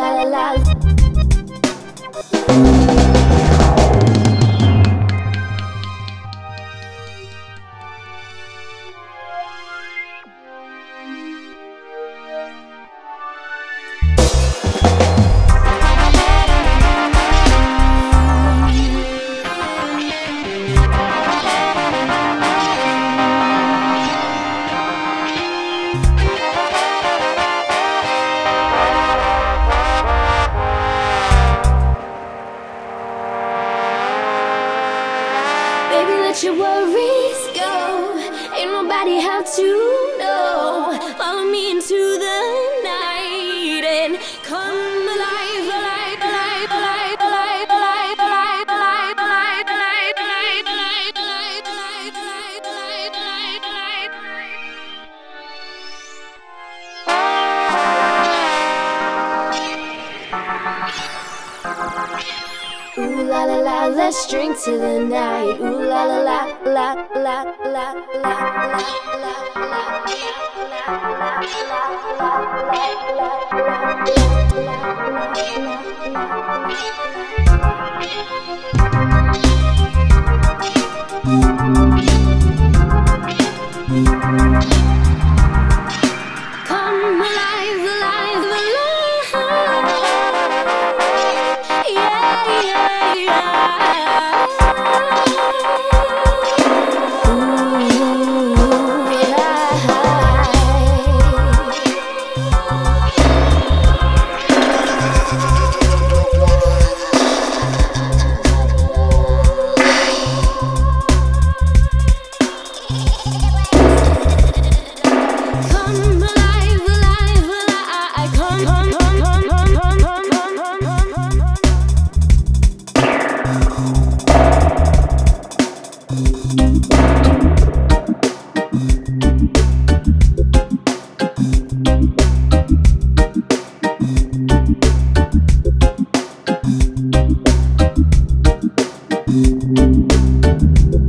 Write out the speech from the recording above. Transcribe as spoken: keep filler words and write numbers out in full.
la la la. Baby, let your worries go. Ain't nobody have to know. Follow me into the night and come alive, alive, alive, alive, alive, alive, alive, alive, alive, alive, alive, alive, alive, alive, alive, alive, alive, alive. Ooh la la la, let's drink to the night. Ooh la la la la la la la la come alive, alive, alive. Yeah, yeah, yeah. Ooh, yeah. Come alive, alive, alive. Come, come, come, come, come, come, come, come, come, come, come.